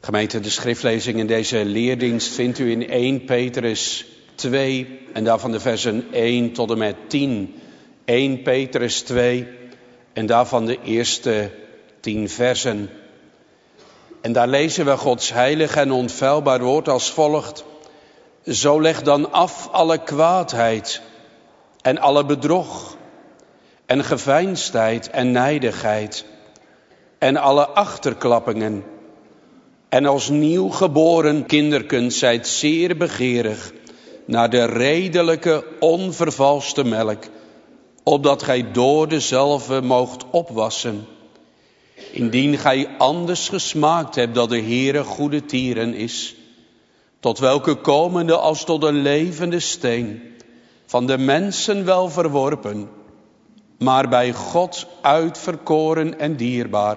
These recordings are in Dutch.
Gemeente, de schriftlezing in deze leerdienst vindt u in 1 Petrus 2 en daarvan de versen 1 tot en met 10. 1 Petrus 2 en daarvan de eerste 10 versen. En daar lezen we Gods heilig en onfeilbaar woord als volgt. Zo leg dan af alle kwaadheid en alle bedrog en geveinsdheid en nijdigheid en alle achterklappingen. En als nieuw geboren kinderkens zijt zeer begeerig naar de redelijke, onvervalste melk, opdat gij door dezelve moogt opwassen. Indien gij anders gesmaakt hebt dat de Heere goede tieren is, tot welke komende als tot een levende steen, van de mensen wel verworpen, maar bij God uitverkoren en dierbaar.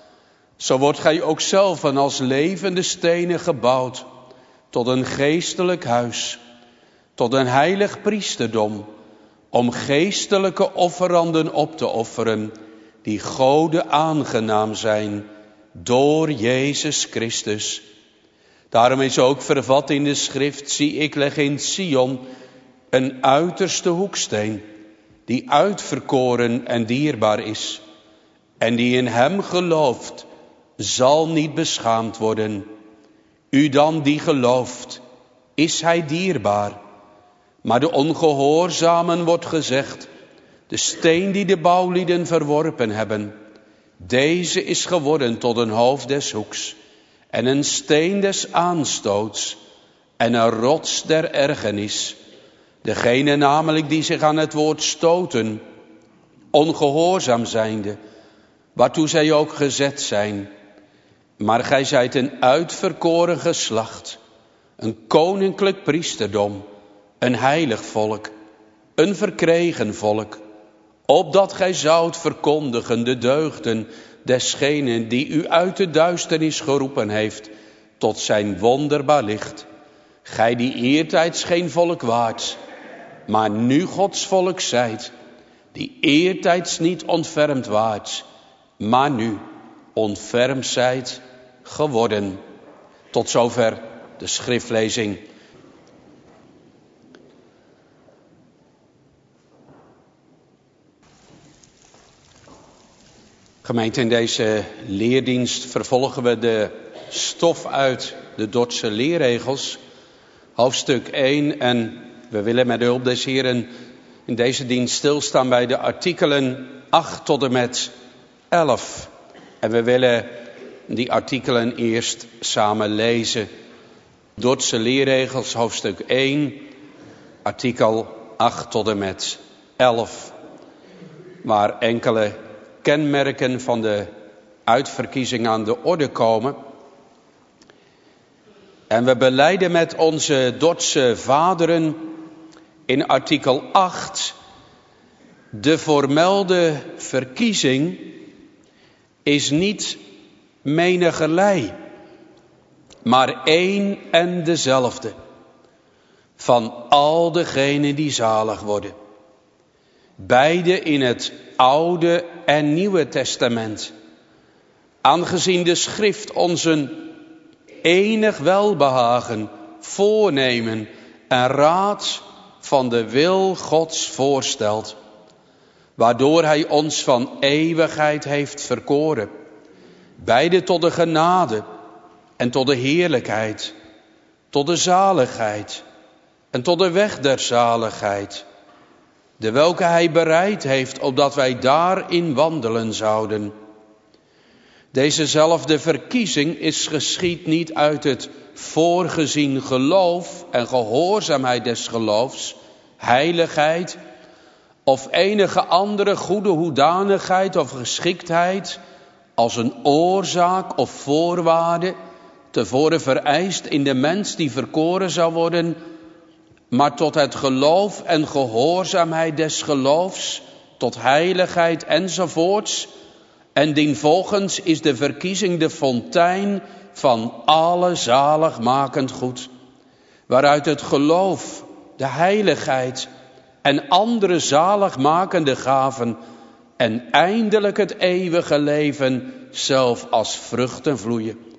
Zo wordt gij ook zelf als levende stenen gebouwd, tot een geestelijk huis, tot een heilig priesterdom, om geestelijke offeranden op te offeren, die Gode aangenaam zijn, door Jezus Christus. Daarom is ook vervat in de schrift, zie ik leg in Sion een uiterste hoeksteen, die uitverkoren en dierbaar is, en die in hem gelooft, zal niet beschaamd worden. U dan die gelooft, is hij dierbaar. Maar de ongehoorzamen wordt gezegd, de steen die de bouwlieden verworpen hebben, deze is geworden tot een hoofd des hoeks, en een steen des aanstoots, en een rots der ergernis. Degene namelijk die zich aan het woord stoten, ongehoorzaam zijnde, waartoe zij ook gezet zijn. Maar gij zijt een uitverkoren geslacht, een koninklijk priesterdom, een heilig volk, een verkregen volk, opdat gij zoudt verkondigen de deugden desgenen die u uit de duisternis geroepen heeft tot zijn wonderbaar licht. Gij die eertijds geen volk waart, maar nu Gods volk zijt, die eertijds niet ontfermd waart, maar nu ontfermd zijt geworden. Tot zover de schriftlezing. Gemeente, in deze leerdienst vervolgen we de stof uit de Dordtse leerregels, hoofdstuk 1. En we willen met de hulp des Heren in deze dienst stilstaan bij de artikelen 8 tot en met 11. En we willen die artikelen eerst samen lezen. Dordtse leerregels, hoofdstuk 1, artikel 8 tot en met 11. Waar enkele kenmerken van de uitverkiezing aan de orde komen. En we belijden met onze Dordtse vaderen in artikel 8. De voormelde verkiezing is niet menigerlei, maar één en dezelfde, van al degenen die zalig worden. Beide in het Oude en Nieuwe Testament. Aangezien de schrift ons een enig welbehagen, voornemen en raad van de wil Gods voorstelt, waardoor hij ons van eeuwigheid heeft verkoren, beide tot de genade en tot de heerlijkheid, tot de zaligheid en tot de weg der zaligheid, de welke hij bereid heeft, opdat wij daarin wandelen zouden. Dezezelfde verkiezing is geschied niet uit het voorgezien geloof en gehoorzaamheid des geloofs, heiligheid of enige andere goede hoedanigheid of geschiktheid als een oorzaak of voorwaarde tevoren vereist in de mens die verkoren zou worden, maar tot het geloof en gehoorzaamheid des geloofs, tot heiligheid enzovoorts. En dienvolgens is de verkiezing de fontein van alle zaligmakend goed, waaruit het geloof, de heiligheid en andere zaligmakende gaven en eindelijk het eeuwige leven zelf als vruchten vloeien.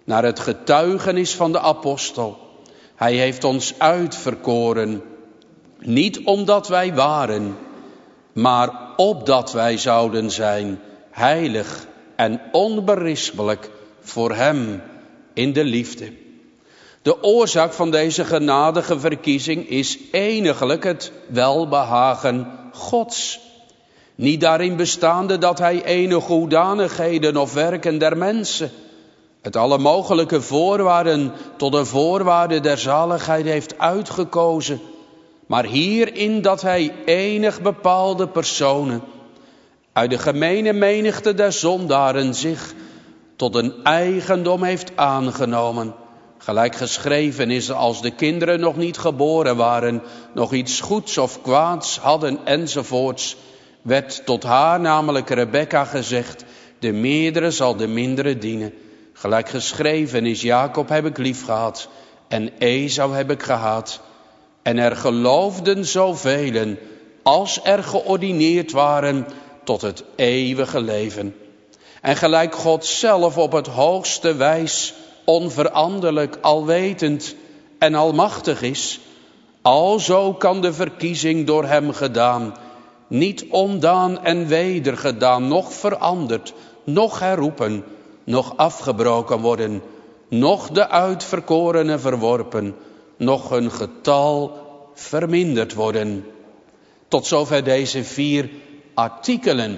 naar het getuigenis van de apostel. Hij heeft ons uitverkoren, niet omdat wij waren, maar opdat wij zouden zijn heilig en onberispelijk voor hem in de liefde. De oorzaak van deze genadige verkiezing is eniglijk het welbehagen Gods. Niet daarin bestaande dat hij enige hoedanigheden of werken der mensen, het alle mogelijke voorwaarden tot de voorwaarde der zaligheid heeft uitgekozen, maar hierin dat hij enig bepaalde personen uit de gemene menigte der zondaren zich tot een eigendom heeft aangenomen. Gelijk geschreven is, als de kinderen nog niet geboren waren, nog iets goeds of kwaads hadden enzovoorts, werd tot haar, namelijk Rebekka, gezegd, de meerdere zal de mindere dienen. Gelijk geschreven is, Jacob heb ik lief gehad en Esau heb ik gehaat. En er geloofden zoveel als er geordineerd waren tot het eeuwige leven. En gelijk God zelf op het hoogste wijs, onveranderlijk, alwetend en almachtig is, alzo kan de verkiezing door hem gedaan, niet ondaan en wedergedaan, noch veranderd, noch herroepen, noch afgebroken worden, noch de uitverkorenen verworpen, noch hun getal verminderd worden. Tot zover deze 4 artikelen.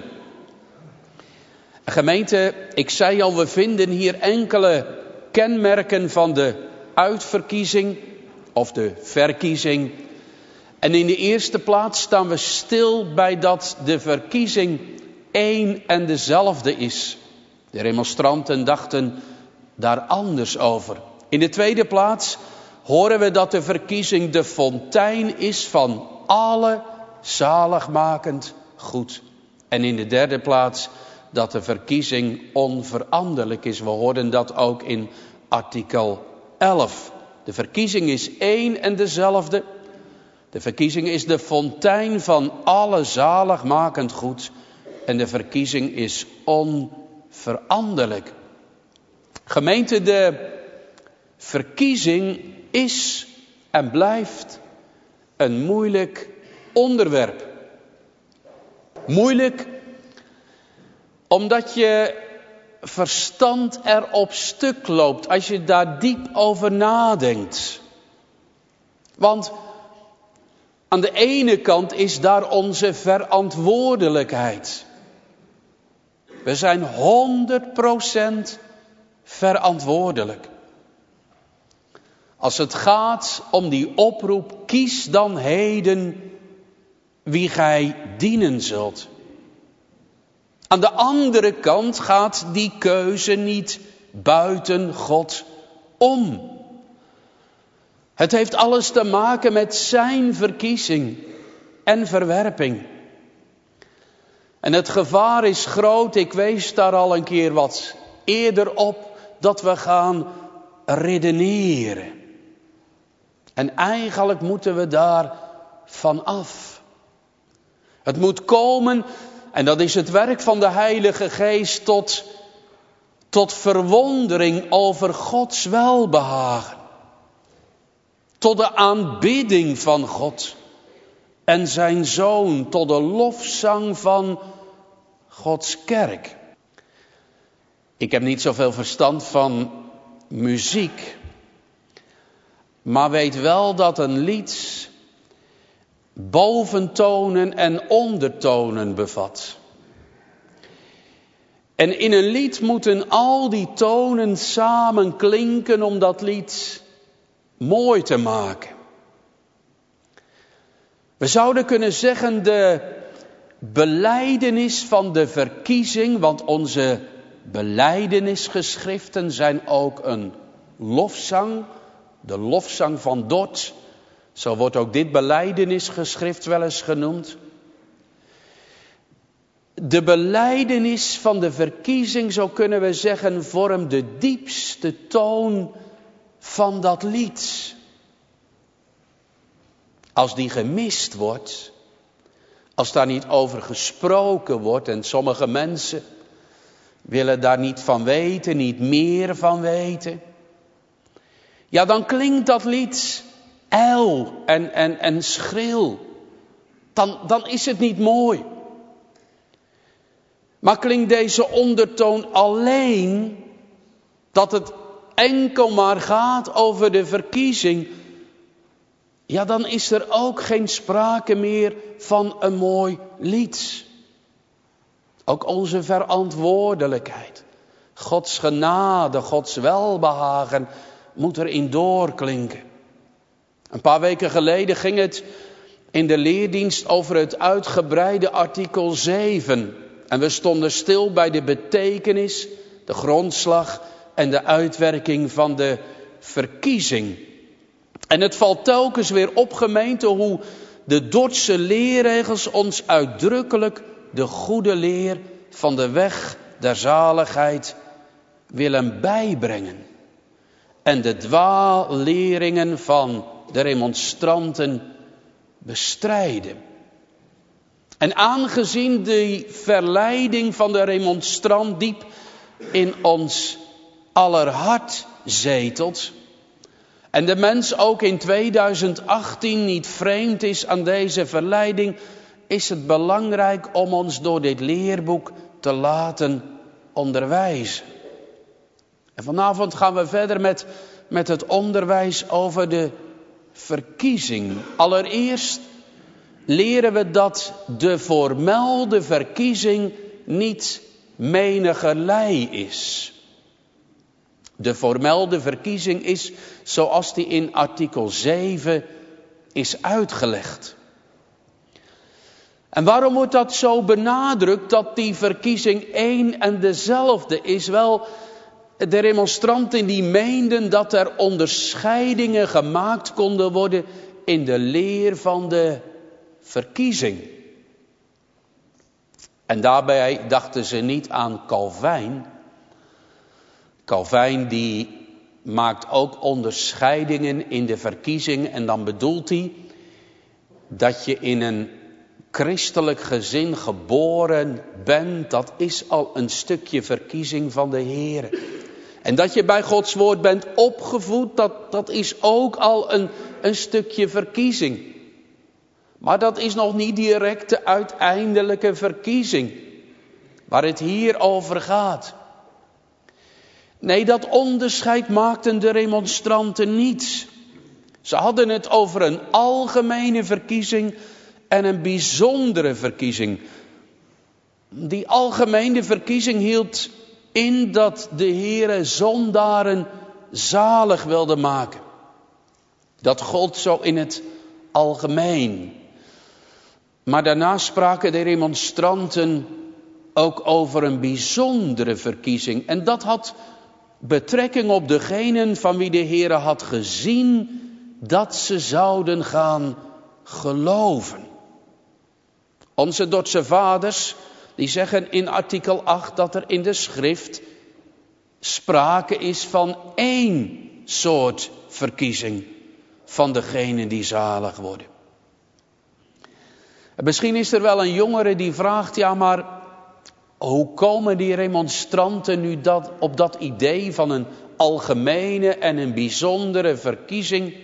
Gemeente, ik zei al, we vinden hier enkele kenmerken van de uitverkiezing of de verkiezing. En in de eerste plaats staan we stil bij dat de verkiezing één en dezelfde is. De remonstranten dachten daar anders over. In de tweede plaats horen we dat de verkiezing de fontein is van alle zaligmakend goed. En in de derde plaats dat de verkiezing onveranderlijk is. We hoorden dat ook in artikel 11. De verkiezing is één en dezelfde. De verkiezing is de fontein van alle zaligmakend goed. En de verkiezing is onveranderlijk. Gemeente, de verkiezing is en blijft een moeilijk onderwerp. Moeilijk omdat je verstand er op stuk loopt als je daar diep over nadenkt. Want aan de ene kant is daar onze verantwoordelijkheid. We zijn 100% verantwoordelijk. Als het gaat om die oproep, kies dan heden wie gij dienen zult. Aan de andere kant gaat die keuze niet buiten God om. Het heeft alles te maken met zijn verkiezing en verwerping. En het gevaar is groot, ik wees daar al een keer wat eerder op, dat we gaan redeneren. En eigenlijk moeten we daar van af. Het moet komen, en dat is het werk van de Heilige Geest, tot verwondering over Gods welbehagen. Tot de aanbidding van God en zijn Zoon, tot de lofzang van Gods kerk. Ik heb niet zoveel verstand van muziek, maar weet wel dat een lied boventonen en ondertonen bevat. En in een lied moeten al die tonen samen klinken om dat lied mooi te maken. We zouden kunnen zeggen de belijdenis van de verkiezing, want onze belijdenisgeschriften zijn ook een lofzang, de lofzang van Dort. Zo wordt ook dit belijdenisgeschrift wel eens genoemd. De belijdenis van de verkiezing, zo kunnen we zeggen, vormt de diepste toon van dat lied. Als die gemist wordt, als daar niet over gesproken wordt, en sommige mensen, willen daar niet van weten, niet meer van weten. Ja, dan klinkt dat lied ijl en schril. Dan is het niet mooi. Maar klinkt deze ondertoon alleen dat het enkel maar gaat over de verkiezing, ja, dan is er ook geen sprake meer van een mooi lied. Ook onze verantwoordelijkheid, Gods genade, Gods welbehagen moet erin doorklinken. Een paar weken geleden ging het in de leerdienst over het uitgebreide artikel 7. En we stonden stil bij de betekenis, de grondslag en de uitwerking van de verkiezing. En het valt telkens weer op, gemeente, hoe de Dordtse leerregels ons uitdrukkelijk de goede leer van de weg der zaligheid willen bijbrengen. En de dwaalleringen van de remonstranten bestrijden. En aangezien die verleiding van de remonstrant diep in ons aller hart zetelt, en de mens ook in 2018 niet vreemd is aan deze verleiding, is het belangrijk om ons door dit leerboek te laten onderwijzen. En vanavond gaan we verder met het onderwijs over de verkiezing. Allereerst leren we dat de voormelde verkiezing niet menigerlei is. De voormelde verkiezing is zoals die in artikel 7 is uitgelegd. En waarom wordt dat zo benadrukt dat die verkiezing één en dezelfde is? Wel, de remonstranten die meenden dat er onderscheidingen gemaakt konden worden in de leer van de verkiezing. En daarbij dachten ze niet aan Calvijn. Calvijn die maakt ook onderscheidingen in de verkiezing. En dan bedoelt hij dat je in een christelijk gezin geboren bent. Dat is al een stukje verkiezing van de Heer. En dat je bij Gods woord bent opgevoed, dat is ook al een stukje verkiezing. Maar dat is nog niet direct de uiteindelijke verkiezing, waar het hier over gaat. Nee, dat onderscheid maakten de remonstranten niet. Ze hadden het over een algemene verkiezing en een bijzondere verkiezing. Die algemene verkiezing hield in dat de Heere zondaren zalig wilde maken. Dat gold zo in het algemeen. Maar daarna spraken de remonstranten ook over een bijzondere verkiezing. En dat had betrekking op degenen van wie de Heere had gezien dat ze zouden gaan geloven. Onze Dordtse vaders die zeggen in artikel 8 dat er in de schrift sprake is van één soort verkiezing van degenen die zalig worden. Misschien is er wel een jongere die vraagt, ja maar hoe komen die remonstranten nu op dat idee van een algemene en een bijzondere verkiezing?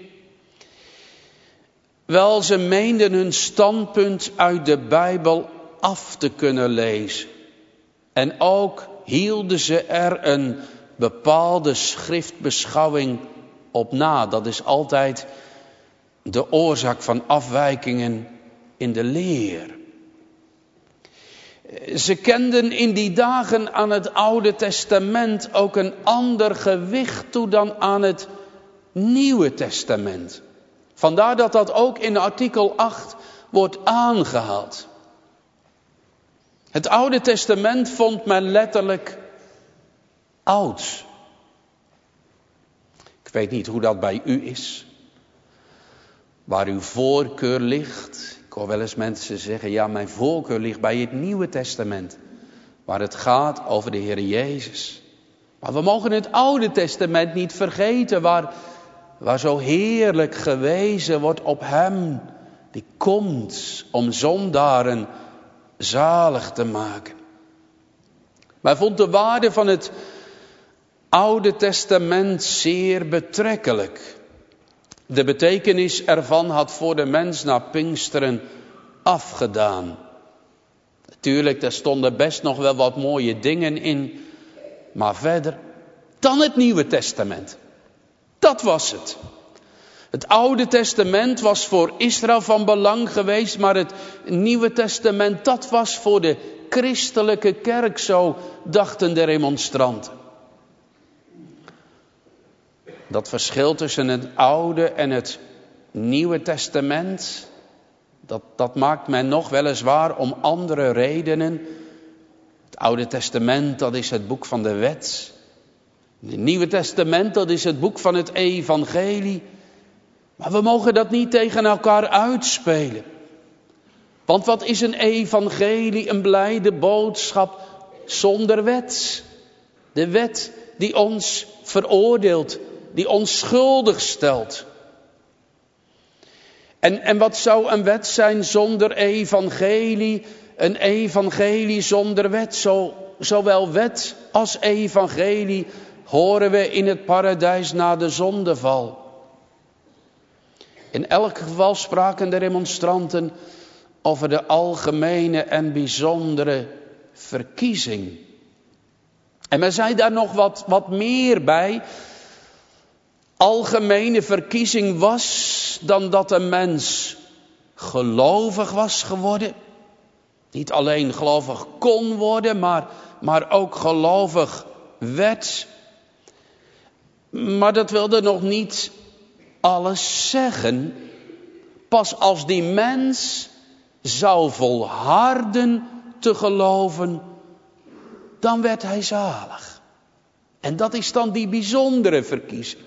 Wel, ze meenden hun standpunt uit de Bijbel af te kunnen lezen. En ook hielden ze er een bepaalde schriftbeschouwing op na. Dat is altijd de oorzaak van afwijkingen in de leer. Ze kenden in die dagen aan het Oude Testament ook een ander gewicht toe dan aan het Nieuwe Testament. Vandaar dat dat ook in artikel 8 wordt aangehaald. Het Oude Testament vond men letterlijk oud. Ik weet niet hoe dat bij u is. Waar uw voorkeur ligt. Ik hoor wel eens mensen zeggen, ja, mijn voorkeur ligt bij het Nieuwe Testament. Waar het gaat over de Heer Jezus. Maar we mogen het Oude Testament niet vergeten. Waar zo heerlijk gewezen wordt op hem. Die komt om zondaren zalig te maken. Maar hij vond de waarde van het Oude Testament zeer betrekkelijk. De betekenis ervan had voor de mens na Pinksteren afgedaan. Natuurlijk, daar stonden best nog wel wat mooie dingen in. Maar verder dan het Nieuwe Testament. Dat was het. Het Oude Testament was voor Israël van belang geweest. Maar het Nieuwe Testament, dat was voor de christelijke kerk, zo dachten de remonstranten. Dat verschil tussen het Oude en het Nieuwe Testament, dat maakt men nog weliswaar om andere redenen. Het Oude Testament, dat is het boek van de wet. Het Nieuwe Testament, dat is het boek van het evangelie. Maar we mogen dat niet tegen elkaar uitspelen. Want wat is een evangelie, een blijde boodschap zonder wet? De wet die ons veroordeelt, die ons schuldig stelt. En wat zou een wet zijn zonder evangelie? Een evangelie zonder wet. Zowel wet als evangelie horen we in het paradijs na de zondeval. In elk geval spraken de remonstranten over de algemene en bijzondere verkiezing. En men zei daar nog wat meer bij. Algemene verkiezing was dan dat een mens gelovig was geworden. Niet alleen gelovig kon worden, maar ook gelovig werd. Maar dat wilde nog niet alles zeggen. Pas als die mens zou volharden te geloven, dan werd hij zalig. En dat is dan die bijzondere verkiezing.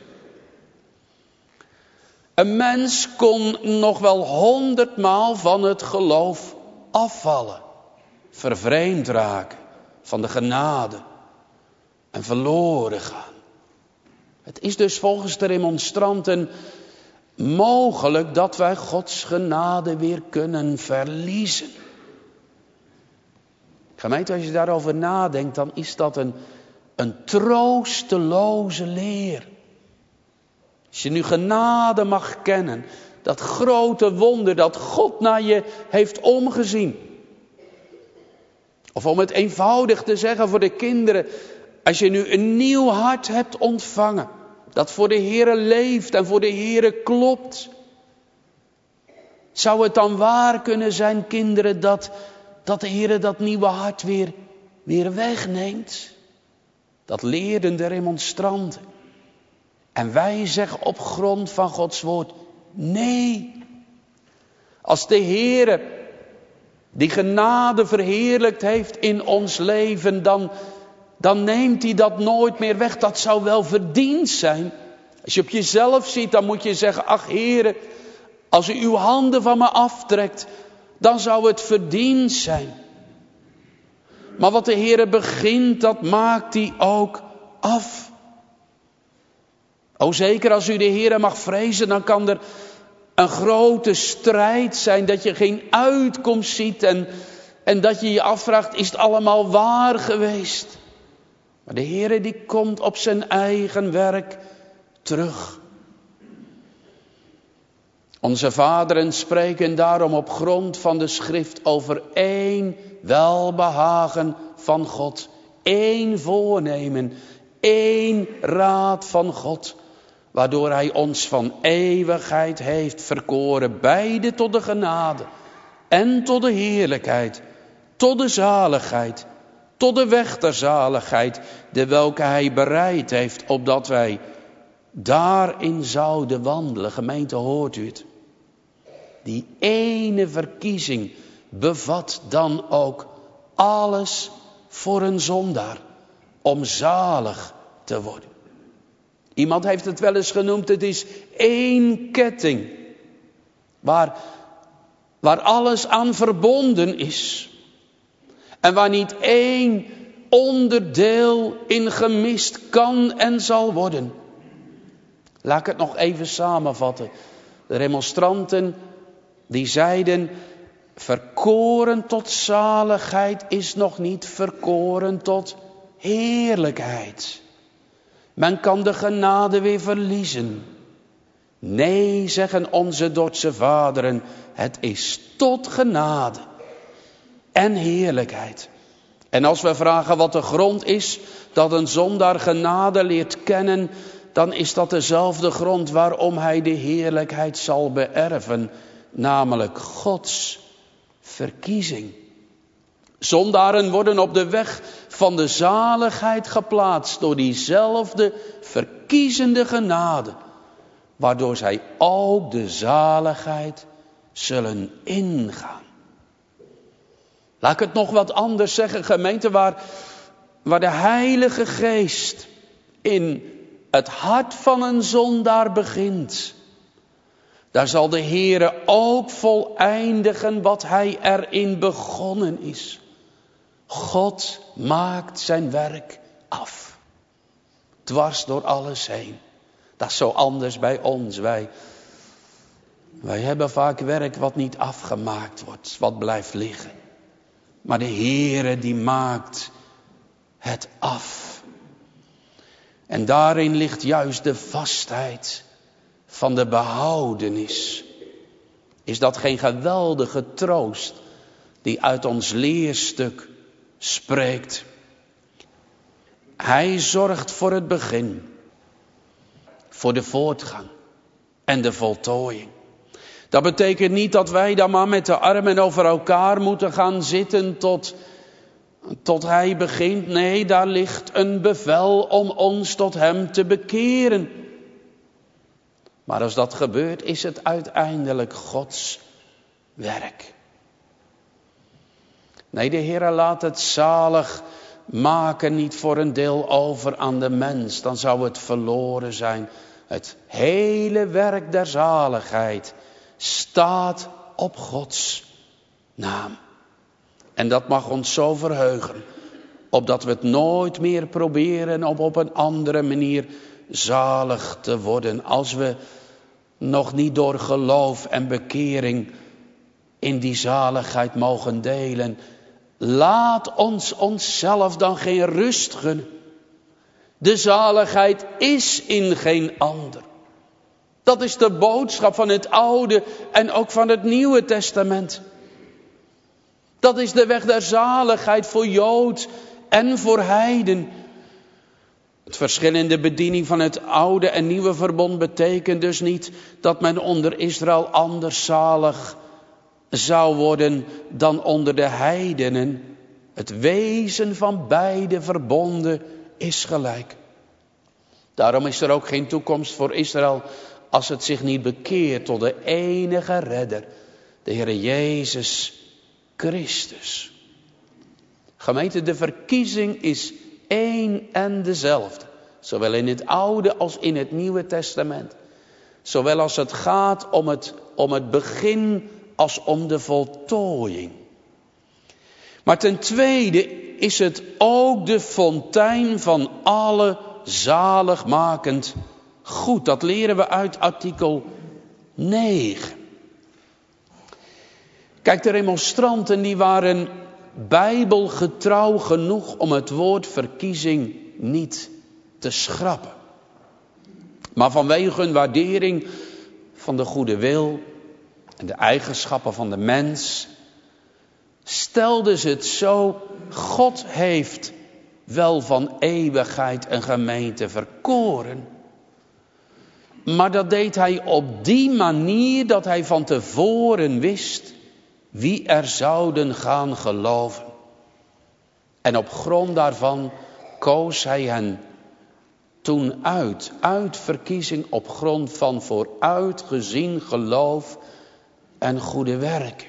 Een mens kon nog wel 100 maal van het geloof afvallen. Vervreemd raken van de genade en verloren gaan. Het is dus volgens de remonstranten mogelijk dat wij Gods genade weer kunnen verliezen. Gemeente, als je daarover nadenkt, dan is dat een troosteloze leer. Als je nu genade mag kennen, dat grote wonder dat God naar je heeft omgezien. Of om het eenvoudig te zeggen voor de kinderen, als je nu een nieuw hart hebt ontvangen, dat voor de Heere leeft en voor de Heere klopt. Zou het dan waar kunnen zijn, kinderen, dat de Heere dat nieuwe hart weer wegneemt? Dat leerden de remonstranten. En wij zeggen op grond van Gods woord, nee. Als de Heere die genade verheerlijkt heeft in ons leven, dan neemt hij dat nooit meer weg. Dat zou wel verdiend zijn. Als je op jezelf ziet, dan moet je zeggen, ach Heere, als u uw handen van me aftrekt, dan zou het verdiend zijn. Maar wat de Heere begint, dat maakt hij ook af. O zeker als u de Heere mag vrezen, dan kan er een grote strijd zijn, dat je geen uitkomst ziet en dat je je afvraagt, is het allemaal waar geweest? Maar de Heere die komt op zijn eigen werk terug. Onze vaderen spreken daarom op grond van de schrift over één welbehagen van God. Één voornemen, één raad van God. Waardoor hij ons van eeuwigheid heeft verkoren. Beide tot de genade en tot de heerlijkheid. Tot de zaligheid. Tot de weg der zaligheid. De welke hij bereid heeft. Opdat wij daarin zouden wandelen. Gemeente, hoort u het? Die ene verkiezing bevat dan ook alles voor een zondaar. Om zalig te worden. Iemand heeft het wel eens genoemd, het is één ketting. Waar alles aan verbonden is. En waar niet één onderdeel in gemist kan en zal worden. Laat ik het nog even samenvatten. De remonstranten die zeiden, Verkoren tot zaligheid is nog niet verkoren tot heerlijkheid. Men kan de genade weer verliezen. Nee, zeggen onze Dordtse vaderen, het is tot genade en heerlijkheid. En als we vragen wat de grond is dat een zondaar genade leert kennen, dan is dat dezelfde grond waarom hij de heerlijkheid zal beërven, namelijk Gods verkiezing. Zondaren worden op de weg van de zaligheid geplaatst door diezelfde verkiezende genade, waardoor zij ook de zaligheid zullen ingaan. Laat ik het nog wat anders zeggen, gemeente, waar de Heilige Geest in het hart van een zondaar begint, daar zal de Heere ook voleindigen wat hij erin begonnen is. God maakt zijn werk af. Dwars door alles heen. Dat is zo anders bij ons. Wij hebben vaak werk wat niet afgemaakt wordt, wat blijft liggen. Maar de Heere die maakt het af. En daarin ligt juist de vastheid van de behoudenis. Is dat geen geweldige troost die uit ons leerstuk spreekt? Hij zorgt voor het begin, voor de voortgang en de voltooiing. Dat betekent niet dat wij dan maar met de armen over elkaar moeten gaan zitten tot hij begint. Nee, daar ligt een bevel om ons tot hem te bekeren. Maar als dat gebeurt, is het uiteindelijk Gods werk. Nee, de Heer laat het zalig maken niet voor een deel over aan de mens. Dan zou het verloren zijn. Het hele werk der zaligheid staat op Gods naam. En dat mag ons zo verheugen, opdat we het nooit meer proberen om op een andere manier zalig te worden, als we nog niet door geloof en bekering in die zaligheid mogen delen. Laat ons onszelf dan geen rust gunnen. De zaligheid is in geen ander. Dat is de boodschap van het Oude en ook van het Nieuwe Testament. Dat is de weg der zaligheid voor Jood en voor heiden. Het verschil in de bediening van het Oude en Nieuwe Verbond betekent dus niet dat men onder Israël anders zalig zou worden dan onder de heidenen. Het wezen van beide verbonden is gelijk. Daarom is er ook geen toekomst voor Israël als het zich niet bekeert tot de enige redder, de Heer Jezus Christus. Gemeente, de verkiezing is één en dezelfde. Zowel in het Oude als in het Nieuwe Testament. Zowel als het gaat om het begin als om de voltooiing. Maar ten tweede is het ook de fontein van alle zaligmakend goed. Dat leren we uit artikel 9. Kijk, de remonstranten die waren bijbelgetrouw genoeg om het woord verkiezing niet te schrappen. Maar vanwege hun waardering van de goede wil en de eigenschappen van de mens stelden ze het zo: God heeft wel van eeuwigheid een gemeente verkoren. Maar dat deed hij op die manier dat hij van tevoren wist wie er zouden gaan geloven. En op grond daarvan koos hij hen toen uit verkiezing op grond van vooruitgezien geloof en goede werken.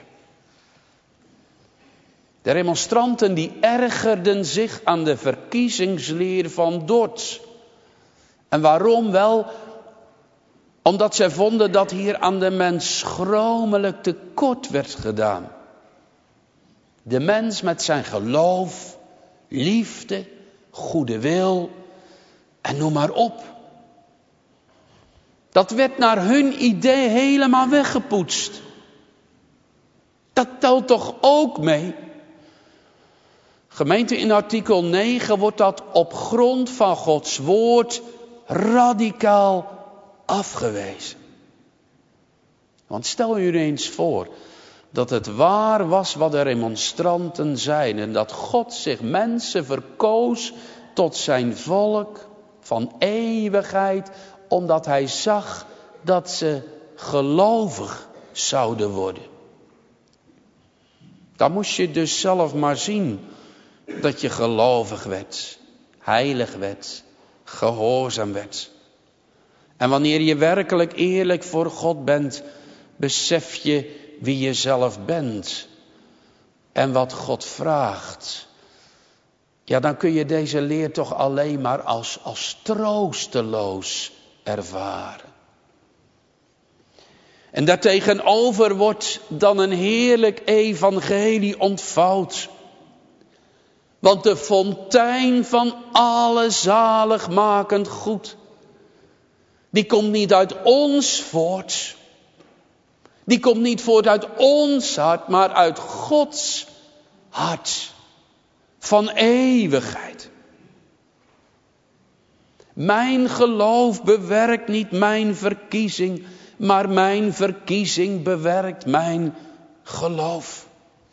De remonstranten die ergerden zich aan de verkiezingsleer van Dort. En waarom wel? Omdat zij vonden dat hier aan de mens schromelijk tekort werd gedaan. De mens met zijn geloof, liefde, goede wil en noem maar op. Dat werd naar hun idee helemaal weggepoetst. Dat telt toch ook mee? Gemeente, in artikel 9 wordt dat op grond van Gods woord radicaal afgewezen. Want stel u eens voor dat het waar was wat de remonstranten zeiden. En dat God zich mensen verkoos tot zijn volk van eeuwigheid. Omdat hij zag dat ze gelovig zouden worden. Dan moest je dus zelf maar zien dat je gelovig werd, heilig werd, gehoorzaam werd. En wanneer je werkelijk eerlijk voor God bent, besef je wie je zelf bent en wat God vraagt. Ja, dan kun je deze leer toch alleen maar als troosteloos ervaren. En daartegenover wordt dan een heerlijk evangelie ontvouwd. Want de fontein van alle zaligmakend goed, die komt niet uit ons voort. Die komt niet voort uit ons hart, maar uit Gods hart. Van eeuwigheid. Mijn geloof bewerkt niet mijn verkiezing, maar mijn verkiezing bewerkt mijn geloof.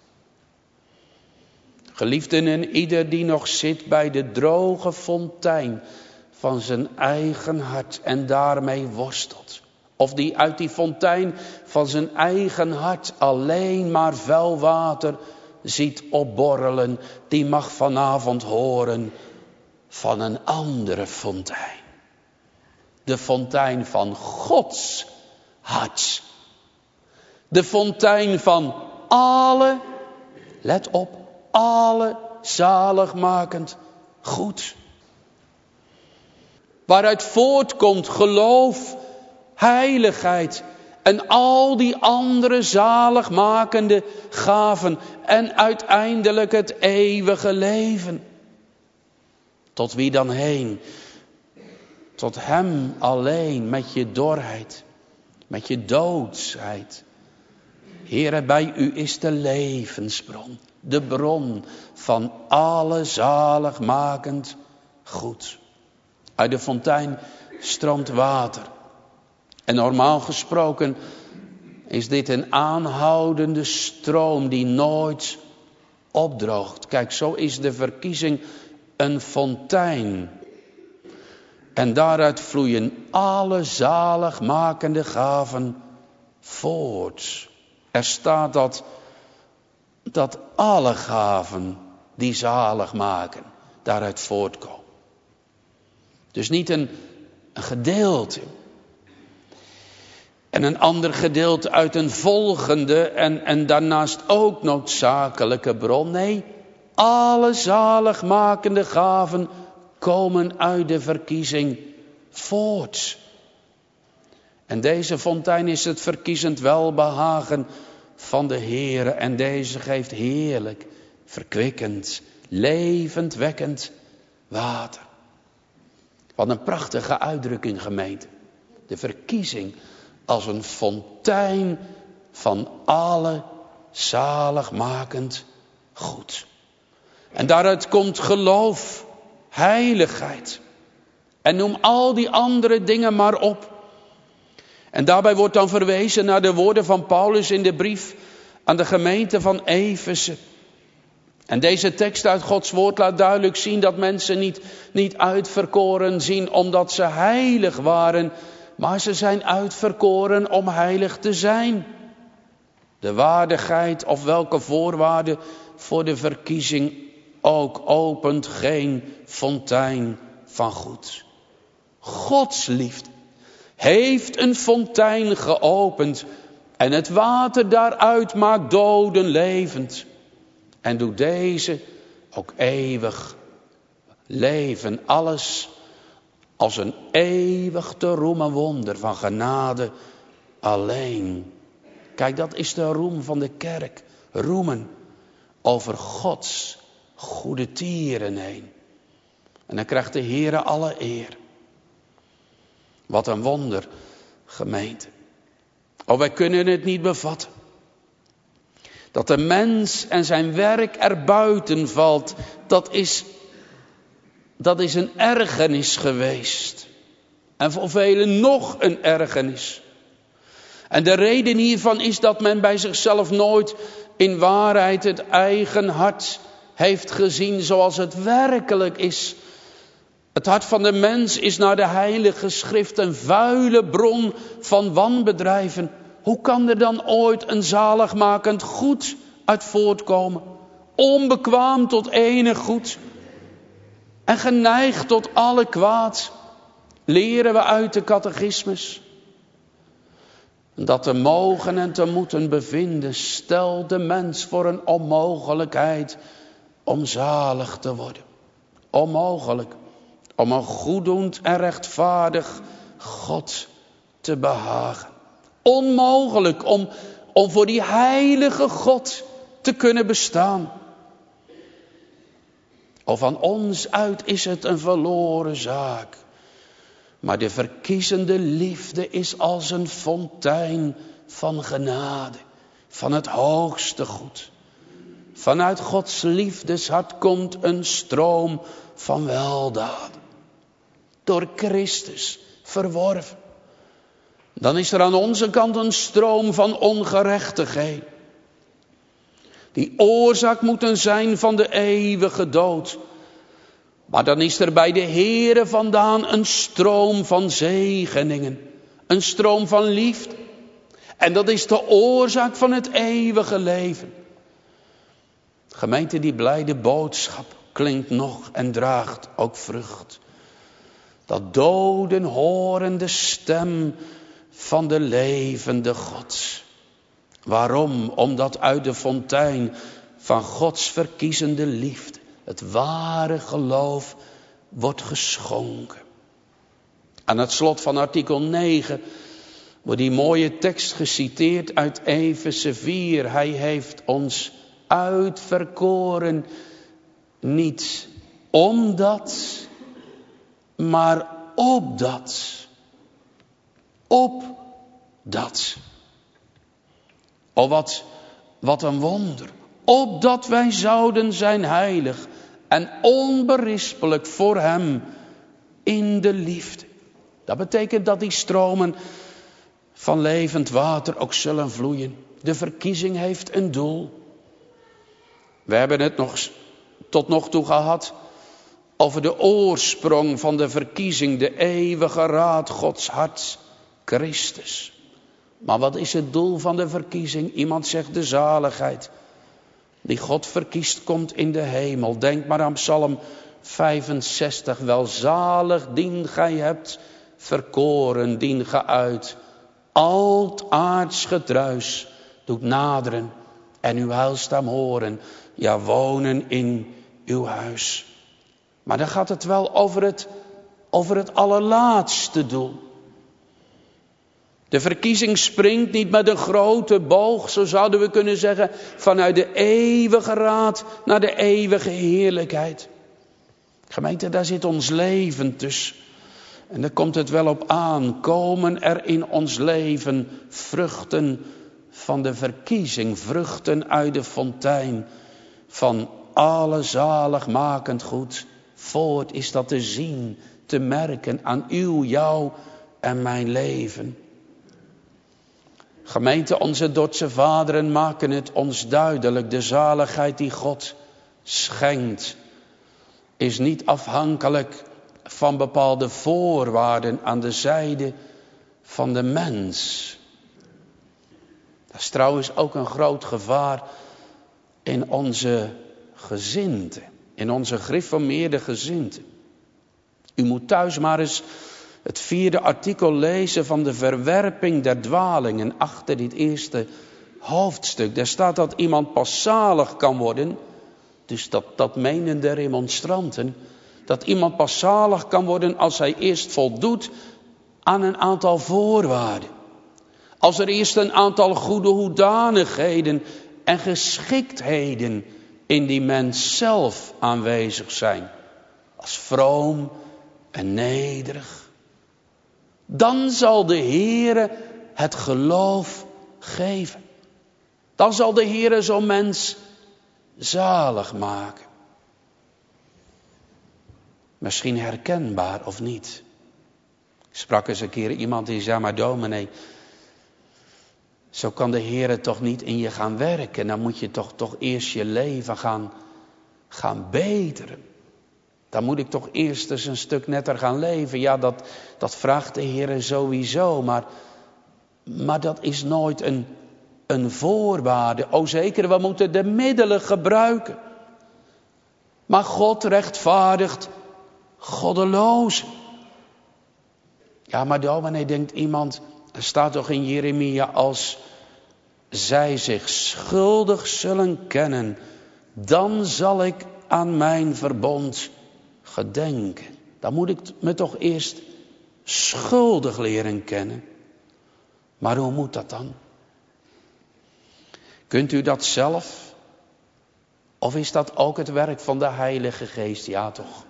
Geliefden, en ieder die nog zit bij de droge fontein van zijn eigen hart en daarmee worstelt. Of die uit die fontein van zijn eigen hart alleen maar vuil water ziet opborrelen. Die mag vanavond horen van een andere fontein. De fontein van Gods hart. De fontein van alle, let op, alle zaligmakend goed. Waaruit voortkomt geloof, heiligheid en al die andere zaligmakende gaven en uiteindelijk het eeuwige leven. Tot wie dan heen? Tot hem alleen met je dorheid, met je doodsheid. Heere, bij u is de levensbron, de bron van alle zaligmakend goed. Uit de fontein stroomt water. En normaal gesproken is dit een aanhoudende stroom die nooit opdroogt. Kijk, zo is de verkiezing een fontein. En daaruit vloeien alle zaligmakende gaven voort. Er staat dat alle gaven die zalig maken daaruit voortkomen. Dus niet een gedeelte. En een ander gedeelte uit een volgende en daarnaast ook noodzakelijke bron. Nee, alle zaligmakende gaven komen uit de verkiezing voort. En deze fontein is het verkiezend welbehagen van de Heere. En deze geeft heerlijk, verkwikkend, levendwekkend water. Wat een prachtige uitdrukking, gemeente. De verkiezing als een fontein van alle zaligmakend goed. En daaruit komt geloof, heiligheid. En noem al die andere dingen maar op. En daarbij wordt dan verwezen naar de woorden van Paulus in de brief aan de gemeente van Efeze. En deze tekst uit Gods woord laat duidelijk zien dat mensen niet uitverkoren zien omdat ze heilig waren, maar ze zijn uitverkoren om heilig te zijn. De waardigheid of welke voorwaarde voor de verkiezing ook opent geen fontein van goed. Gods liefde heeft een fontein geopend en het water daaruit maakt doden levend. En doet deze ook eeuwig leven. Alles als een eeuwig te roemen wonder van genade alleen. Kijk, dat is de roem van de kerk. Roemen over Gods goede tieren heen. En dan krijgt de Heere alle eer. Wat een wonder, gemeente. Oh, wij kunnen het niet bevatten. Dat de mens en zijn werk erbuiten valt, dat is een ergernis geweest. En voor velen nog een ergernis. En de reden hiervan is dat men bij zichzelf nooit in waarheid het eigen hart heeft gezien zoals het werkelijk is. Het hart van de mens is naar de Heilige Schrift een vuile bron van wanbedrijven. Hoe kan er dan ooit een zaligmakend goed uit voortkomen? Onbekwaam tot enig goed en geneigd tot alle kwaad, leren we uit de catechismus. Dat te mogen en te moeten bevinden stelt de mens voor een onmogelijkheid om zalig te worden. Onmogelijk om een goeddoend en rechtvaardig God te behagen. Onmogelijk om voor die heilige God te kunnen bestaan. Of van ons uit is het een verloren zaak. Maar de verkiezende liefde is als een fontein van genade, van het hoogste goed. Vanuit Gods liefdeshart komt een stroom van weldaad. Door Christus verworven. Dan is er aan onze kant een stroom van ongerechtigheid. Die oorzaak moeten zijn van de eeuwige dood. Maar dan is er bij de Heere vandaan een stroom van zegeningen. Een stroom van liefde. En dat is de oorzaak van het eeuwige leven. Gemeente, die blijde boodschap klinkt nog en draagt ook vrucht. Dat doden horen de stem van de levende God. Waarom? Omdat uit de fontein van Gods verkiezende liefde het ware geloof wordt geschonken. Aan het slot van artikel 9 wordt die mooie tekst geciteerd uit Efeze 4. Hij heeft ons uitverkoren, niet omdat, maar opdat. Opdat. Oh, wat een wonder. Opdat wij zouden zijn heilig en onberispelijk voor hem in de liefde. Dat betekent dat die stromen van levend water ook zullen vloeien. De verkiezing heeft een doel. We hebben het tot nog toe gehad over de oorsprong van de verkiezing, de eeuwige raad Gods hart, Christus. Maar wat is het doel van de verkiezing? Iemand zegt de zaligheid. Die God verkiest komt in de hemel. Denk maar aan Psalm 65. Welzalig dien gij hebt verkoren, dien ge uit al het aards gedruis doet naderen en uw heilstaam horen, ja wonen in uw huis. Maar dan gaat het wel over het allerlaatste doel. De verkiezing springt niet met een grote boog, zo zouden we kunnen zeggen, vanuit de eeuwige raad naar de eeuwige heerlijkheid. Gemeente, daar zit ons leven tussen. En daar komt het wel op aan. Komen er in ons leven vruchten van de verkiezing, vruchten uit de fontein van alle zaligmakend goed. Voort is dat te zien, te merken aan uw, jou en mijn leven. Gemeente, onze Dordtse vaderen maken het ons duidelijk. De zaligheid die God schenkt is niet afhankelijk van bepaalde voorwaarden aan de zijde van de mens. Dat is trouwens ook een groot gevaar in onze gezindte, in onze gereformeerde gezindte. U moet thuis maar eens het 4e artikel lezen van de verwerping der dwalingen achter dit eerste hoofdstuk. Daar staat dat iemand pas zalig kan worden, dus dat menen de remonstranten, dat iemand pas zalig kan worden als hij eerst voldoet aan een aantal voorwaarden. Als er eerst een aantal goede hoedanigheden en geschiktheden in die mens zelf aanwezig zijn. Als vroom en nederig. Dan zal de Heere het geloof geven. Dan zal de Heere zo'n mens zalig maken. Misschien herkenbaar of niet. Ik sprak eens een keer iemand die zei, maar dominee, zo kan de Heere toch niet in je gaan werken. Dan moet je toch eerst je leven gaan beteren. Dan moet ik toch eerst eens een stuk netter gaan leven. Ja, dat vraagt de Heere sowieso. Maar dat is nooit een voorwaarde. O zeker, we moeten de middelen gebruiken. Maar God rechtvaardigt goddelozen. Ja, maar dominee, denkt iemand, er staat toch in Jeremia, als zij zich schuldig zullen kennen, dan zal ik aan mijn verbond gedenken. Dan moet ik me toch eerst schuldig leren kennen. Maar hoe moet dat dan? Kunt u dat zelf? Of is dat ook het werk van de Heilige Geest? Ja, toch.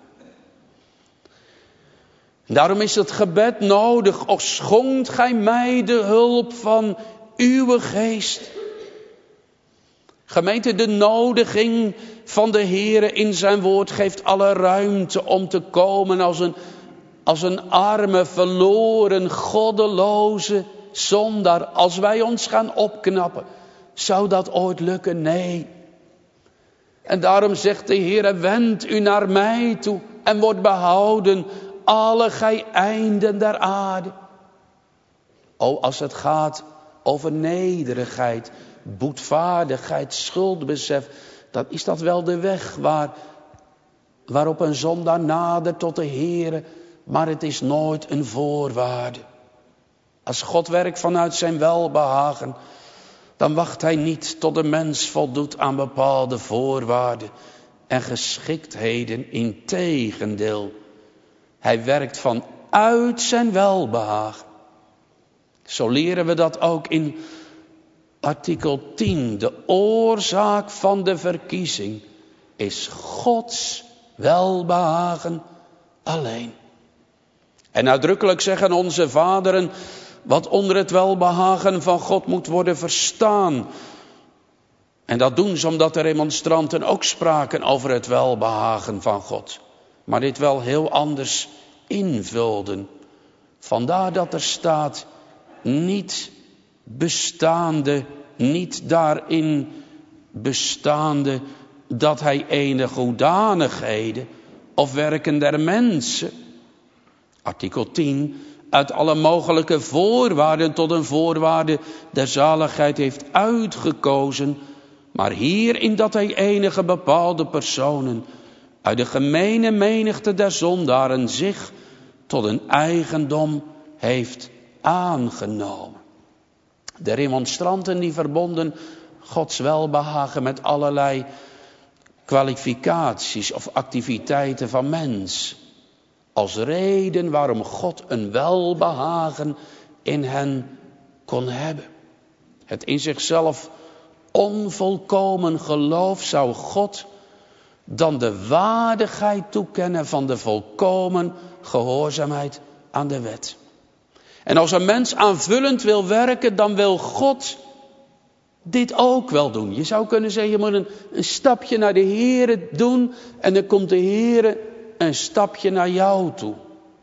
Daarom is het gebed nodig. Och, schonkt gij mij de hulp van uw geest. Gemeente, de nodiging van de Heere in zijn woord geeft alle ruimte om te komen als een arme, verloren, goddeloze zondaar. Als wij ons gaan opknappen, zou dat ooit lukken? Nee. En daarom zegt de Heere, wend u naar mij toe en wordt behouden, alle gij einden der aarde. O, als het gaat over nederigheid, boetvaardigheid, schuldbesef, dan is dat wel de weg waarop een zondaar nadert tot de Heere, maar het is nooit een voorwaarde. Als God werkt vanuit zijn welbehagen, dan wacht hij niet tot de mens voldoet aan bepaalde voorwaarden en geschiktheden. Integendeel, hij werkt vanuit zijn welbehagen. Zo leren we dat ook in artikel 10. De oorzaak van de verkiezing is Gods welbehagen alleen. En uitdrukkelijk zeggen onze vaderen wat onder het welbehagen van God moet worden verstaan. En dat doen ze omdat de remonstranten ook spraken over het welbehagen van God. Maar dit wel heel anders invulden. Vandaar dat er staat, niet bestaande, niet daarin bestaande dat hij enige hoedanigheden of werken der mensen, artikel 10, uit alle mogelijke voorwaarden tot een voorwaarde der zaligheid heeft uitgekozen, maar hierin dat hij enige bepaalde personen uit de gemene menigte der zondaren zich tot een eigendom heeft aangenomen. De remonstranten die verbonden Gods welbehagen met allerlei kwalificaties of activiteiten van mens. Als reden waarom God een welbehagen in hen kon hebben. Het in zichzelf onvolkomen geloof zou God dan de waardigheid toekennen van de volkomen gehoorzaamheid aan de wet. En als een mens aanvullend wil werken, dan wil God dit ook wel doen. Je zou kunnen zeggen, je moet een stapje naar de Heere doen en dan komt de Heere een stapje naar jou toe.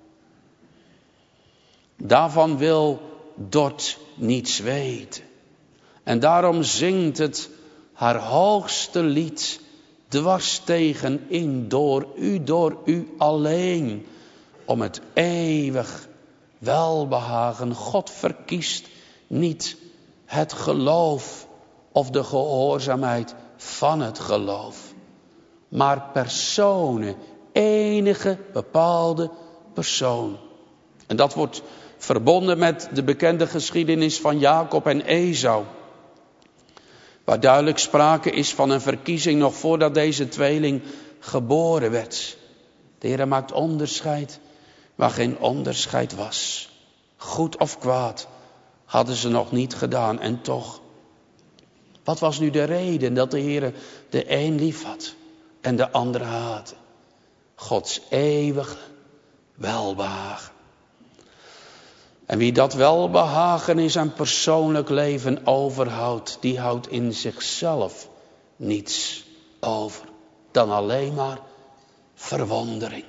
Daarvan wil Dort niets weten. En daarom zingt het haar hoogste lied dwars tegenin door u alleen, om het eeuwig welbehagen. God verkiest niet het geloof of de gehoorzaamheid van het geloof, maar personen, enige bepaalde persoon. En dat wordt verbonden met de bekende geschiedenis van Jacob en Esau, waar duidelijk sprake is van een verkiezing nog voordat deze tweeling geboren werd. De Heer maakt onderscheid waar geen onderscheid was. Goed of kwaad hadden ze nog niet gedaan en toch. Wat was nu de reden dat de Heer de een lief had en de ander haatte? Gods eeuwige welbehagen. En wie dat welbehagen in zijn persoonlijk leven overhoudt, die houdt in zichzelf niets over dan alleen maar verwondering.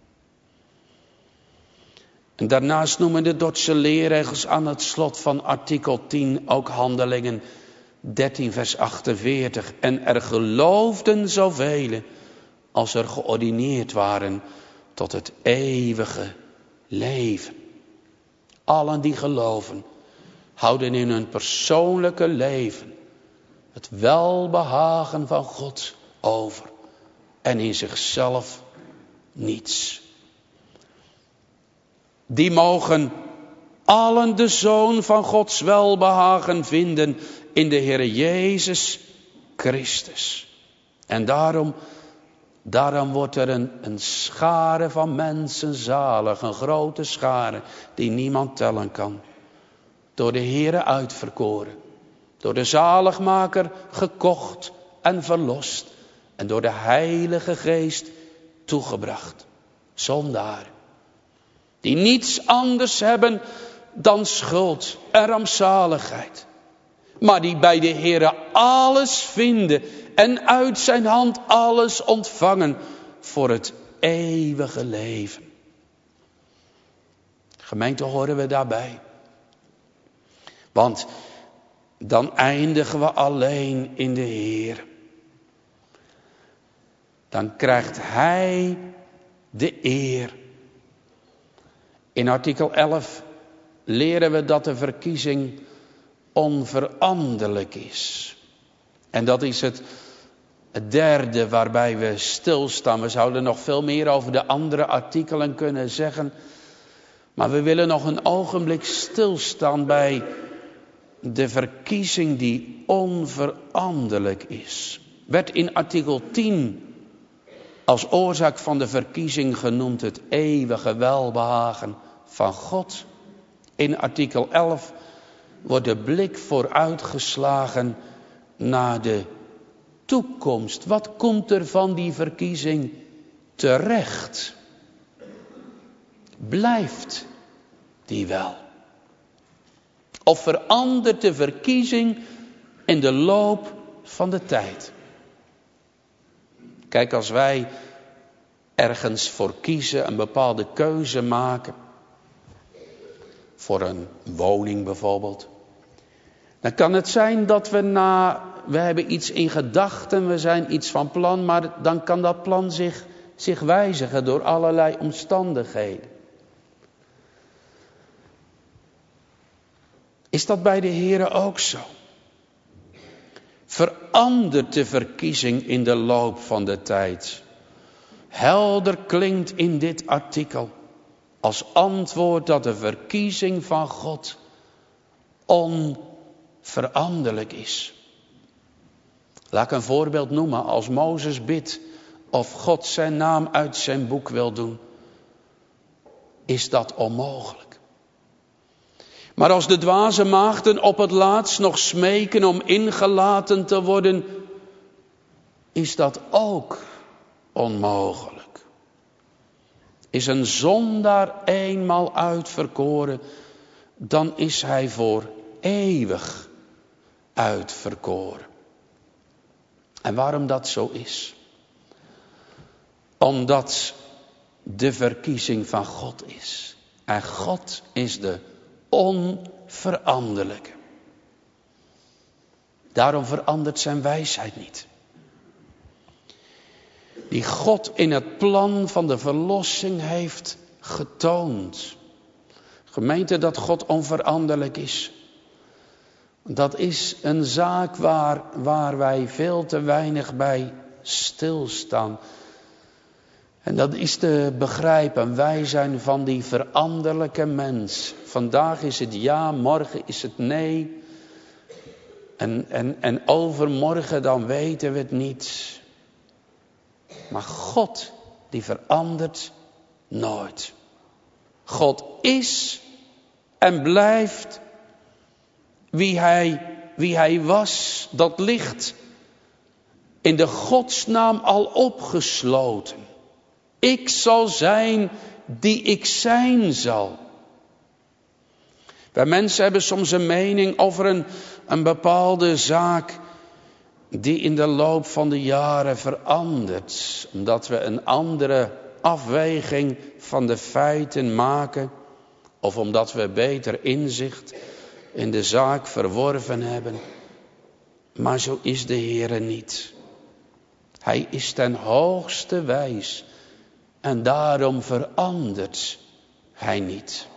En daarnaast noemen de Dordtse leerregels aan het slot van artikel 10 ook Handelingen 13 vers 48. En er geloofden zoveel als er geordineerd waren tot het eeuwige leven. Allen die geloven, houden in hun persoonlijke leven het welbehagen van God over. En in zichzelf niets. Die mogen allen de Zoon van Gods welbehagen vinden in de Heer Jezus Christus. En daarom wordt er een schare van mensen zalig, een grote schare die niemand tellen kan. Door de Heere uitverkoren, door de zaligmaker gekocht en verlost en door de Heilige Geest toegebracht. Zondaren, die niets anders hebben dan schuld en rampzaligheid. Maar die bij de Heere alles vinden en uit zijn hand alles ontvangen voor het eeuwige leven. Gemeente, horen we daarbij. Want dan eindigen we alleen in de Heer. Dan krijgt Hij de eer. In artikel 11 leren we dat de verkiezing onveranderlijk is. En dat is het derde waarbij we stilstaan. We zouden nog veel meer over de andere artikelen kunnen zeggen. Maar we willen nog een ogenblik stilstaan bij de verkiezing die onveranderlijk is. Werd in artikel 10 als oorzaak van de verkiezing genoemd het eeuwige welbehagen van God. In artikel 11 wordt de blik vooruitgeslagen naar de toekomst. Wat komt er van die verkiezing terecht? Blijft die wel? Of verandert de verkiezing in de loop van de tijd? Kijk, als wij ergens voor kiezen, een bepaalde keuze maken, voor een woning bijvoorbeeld, dan kan het zijn dat we hebben iets in gedachten, we zijn iets van plan, maar dan kan dat plan zich wijzigen door allerlei omstandigheden. Is dat bij de Heere ook zo? Verandert de verkiezing in de loop van de tijd? Helder klinkt in dit artikel als antwoord dat de verkiezing van God onveranderlijk is. Laat ik een voorbeeld noemen. Als Mozes bidt of God zijn naam uit zijn boek wil doen, is dat onmogelijk. Maar als de dwaze maagden op het laatst nog smeken om ingelaten te worden, is dat ook onmogelijk. Is een zondaar eenmaal uitverkoren, dan is hij voor eeuwig uitverkoren. En waarom dat zo is? Omdat de verkiezing van God is. En God is de onveranderlijke. Daarom verandert zijn wijsheid niet. Die God in het plan van de verlossing heeft getoond. Gemeente, dat God onveranderlijk is. Dat is een zaak waar wij veel te weinig bij stilstaan. En dat is te begrijpen. Wij zijn van die veranderlijke mens. Vandaag is het ja, morgen is het nee. En overmorgen dan weten we het niet. Maar God, die verandert nooit. God is en blijft wie hij was. Dat ligt in de Godsnaam al opgesloten. Ik zal zijn die ik zijn zal. Wij mensen hebben soms een mening over een bepaalde zaak die in de loop van de jaren verandert. Omdat we een andere afweging van de feiten maken. Of omdat we beter inzicht in de zaak verworven hebben. Maar zo is de Heere niet. Hij is ten hoogste wijs. En daarom verandert hij niet.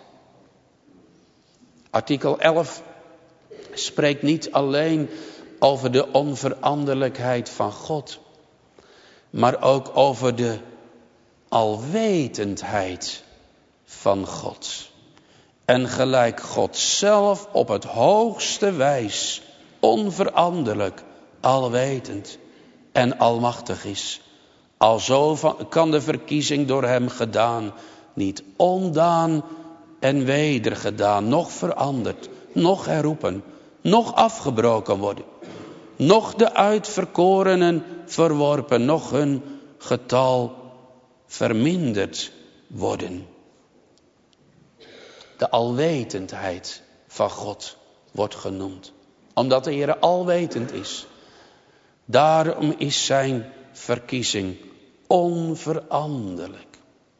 Artikel 11 spreekt niet alleen over de onveranderlijkheid van God. Maar ook over de alwetendheid van God. En gelijk God zelf op het hoogste wijs, onveranderlijk, alwetend en almachtig is. Alzo kan de verkiezing door hem gedaan, niet ondaan en wedergedaan, nog veranderd, nog herroepen, nog afgebroken worden. Nog de uitverkorenen verworpen, nog hun getal verminderd worden. De alwetendheid van God wordt genoemd. Omdat de Heer alwetend is. Daarom is zijn verkiezing onveranderlijk.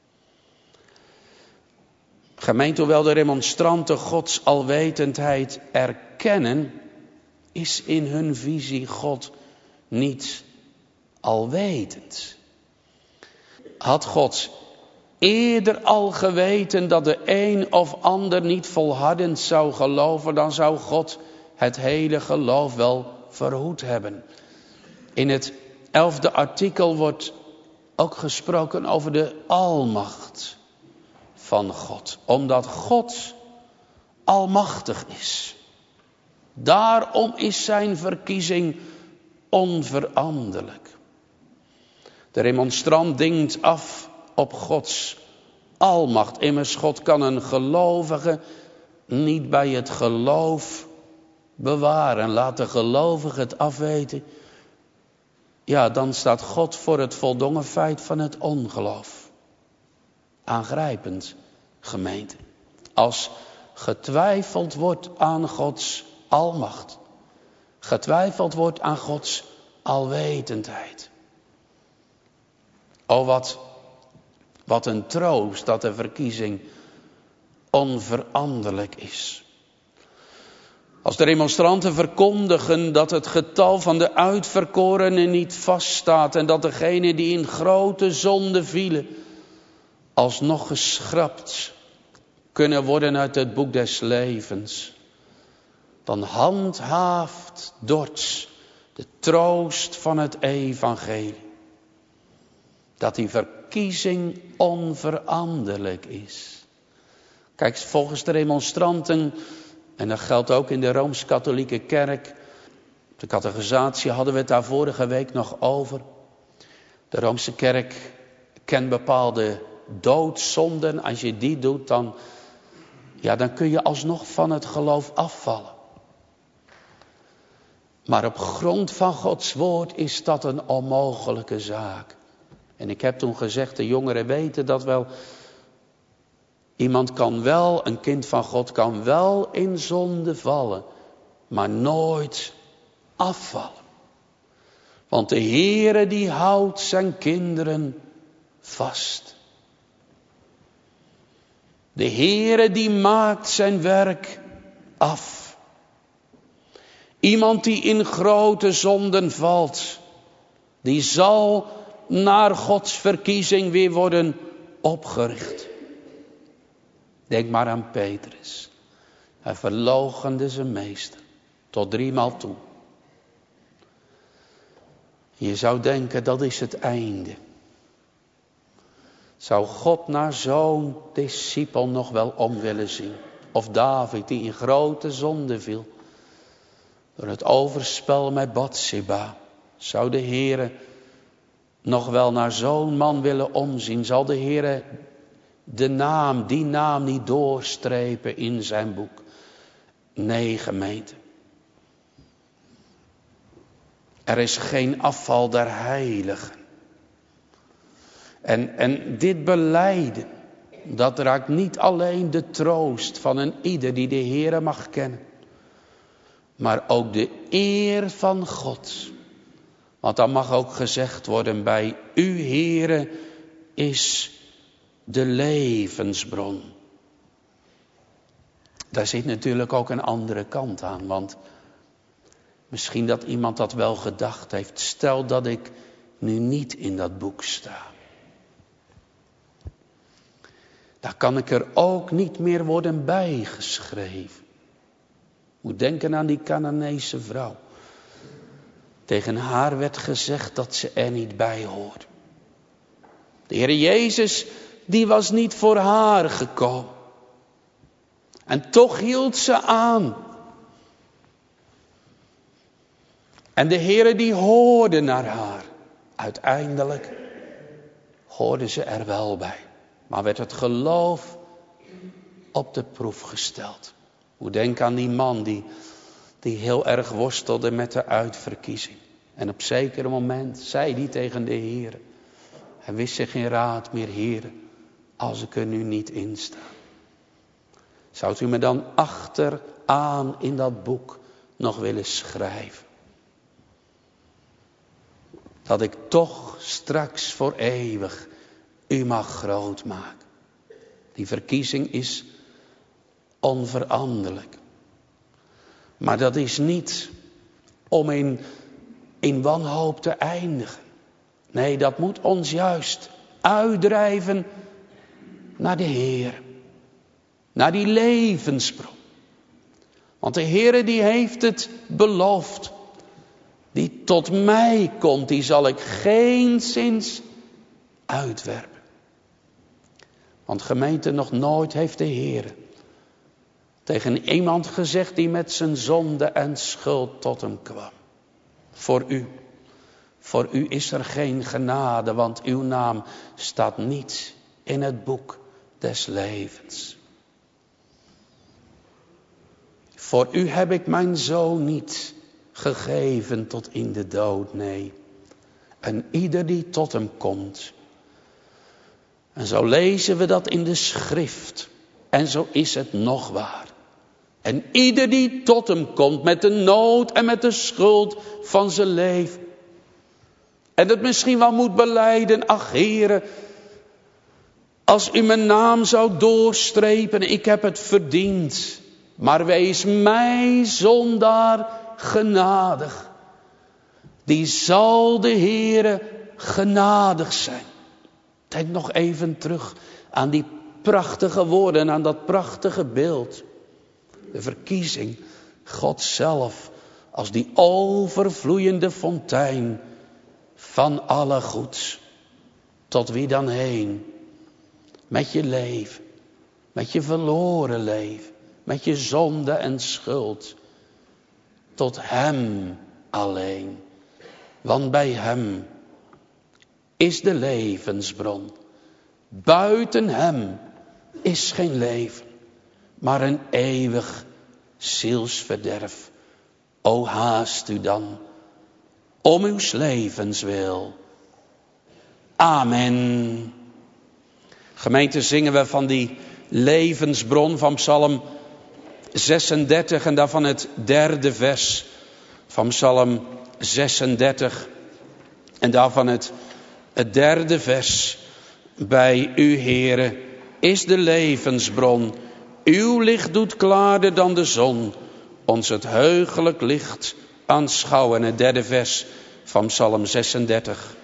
Gemeente, hoewel de remonstranten Gods alwetendheid erkennen, is in hun visie God niet alwetend. Had God eerder al geweten dat de een of ander niet volhardend zou geloven, dan zou God het hele geloof wel verhoed hebben. In het 11e artikel wordt ook gesproken over de almacht van God. Omdat God almachtig is. Daarom is zijn verkiezing onveranderlijk. De remonstrant dingt af op Gods almacht. Immers, God kan een gelovige niet bij het geloof bewaren. Laat de gelovige het afweten. Ja, dan staat God voor het voldongen feit van het ongeloof. Aangrijpend, gemeente. Als getwijfeld wordt aan Gods almacht. Getwijfeld wordt aan Gods alwetendheid. O, wat een troost dat de verkiezing onveranderlijk is. Als de remonstranten verkondigen dat het getal van de uitverkorenen niet vaststaat en dat degenen die in grote zonde vielen alsnog geschrapt kunnen worden uit het boek des levens, dan handhaaft Dort de troost van het evangelie. Dat die verkiezing onveranderlijk is. Kijk, volgens de remonstranten, en dat geldt ook in de Rooms-Katholieke Kerk. De catechisatie hadden we het daar vorige week nog over. De Roomse Kerk kent bepaalde doodzonden. Als je die doet, dan kun je alsnog van het geloof afvallen. Maar op grond van Gods woord is dat een onmogelijke zaak. En ik heb toen gezegd, de jongeren weten dat wel. Iemand kan wel, een kind van God kan wel in zonde vallen, maar nooit afvallen. Want de Heere die houdt zijn kinderen vast. De Heere die maakt zijn werk af. Iemand die in grote zonden valt, die zal naar Gods verkiezing weer worden opgericht. Denk maar aan Petrus. Hij verloochende zijn meester tot 3 maal toe. Je zou denken, dat is het einde. Zou God naar zo'n discipel nog wel om willen zien? Of David die in grote zonde viel. Door het overspel met Batseba. Zou de Heere nog wel naar zo'n man willen omzien? Zal de Heere die naam niet doorstrepen in zijn boek? Nee, gemeente. Er is geen afval der heiligen. En dit belijden, Dat raakt niet alleen de troost van een ieder die de Heere mag kennen. Maar ook de eer van God. Want dan mag ook gezegd worden, bij u Heere is de levensbron. Daar zit natuurlijk ook een andere kant aan. Want misschien dat iemand dat wel gedacht heeft. Stel dat ik nu niet in dat boek sta. Dan kan ik er ook niet meer worden bijgeschreven. Moet denken aan die Canaanese vrouw. Tegen haar werd gezegd dat ze er niet bij hoorde. De Heer Jezus, die was niet voor haar gekomen. En toch hield ze aan. En de Heer die hoorde naar haar. Uiteindelijk hoorde ze er wel bij. Maar werd het geloof op de proef gesteld. Moet denken aan die man die heel erg worstelde met de uitverkiezing. En op zeker moment zei hij tegen de Heer. Hij wist zich geen raad meer, Heer, als ik er nu niet in sta. Zou u me dan achteraan in dat boek nog willen schrijven? Dat ik toch straks voor eeuwig u mag groot maken. Die verkiezing is onveranderlijk. Maar dat is niet om in wanhoop te eindigen. Nee, dat moet ons juist uitdrijven naar de Heer. Naar die levensbron. Want de Heer die heeft het beloofd. Die tot mij komt, die zal ik geenszins uitwerpen. Want gemeente, nog nooit heeft de Heer tegen iemand gezegd die met zijn zonde en schuld tot hem kwam. Voor u is er geen genade, want uw naam staat niet in het boek des levens. Voor u heb ik mijn zoon niet gegeven tot in de dood, nee. En ieder die tot hem komt. En zo lezen we dat in de schrift. En zo is het nog waar. En ieder die tot hem komt met de nood en met de schuld van zijn leven. En het misschien wel moet belijden, ach Heere, als u mijn naam zou doorstrepen, ik heb het verdiend. Maar wees mij zondaar genadig. Die zal de Heere genadig zijn. Denk nog even terug aan die prachtige woorden, aan dat prachtige beeld. De verkiezing, God zelf, als die overvloeiende fontein van alle goeds. Tot wie dan heen? Met je leven, met je verloren leven, met je zonde en schuld. Tot hem alleen. Want bij hem is de levensbron. Buiten hem is geen leven, maar een eeuwig zielsverderf. O haast u dan, om uw levens wil. Amen. Gemeente, zingen we van die levensbron van Psalm 36 en daarvan het 3e vers van Psalm 36. En daarvan het 3e vers. Bij u, Heere, is de levensbron. Uw licht doet klaarder dan de zon. Ons het heugelijk licht aanschouwen. Het 3e vers van Psalm 36.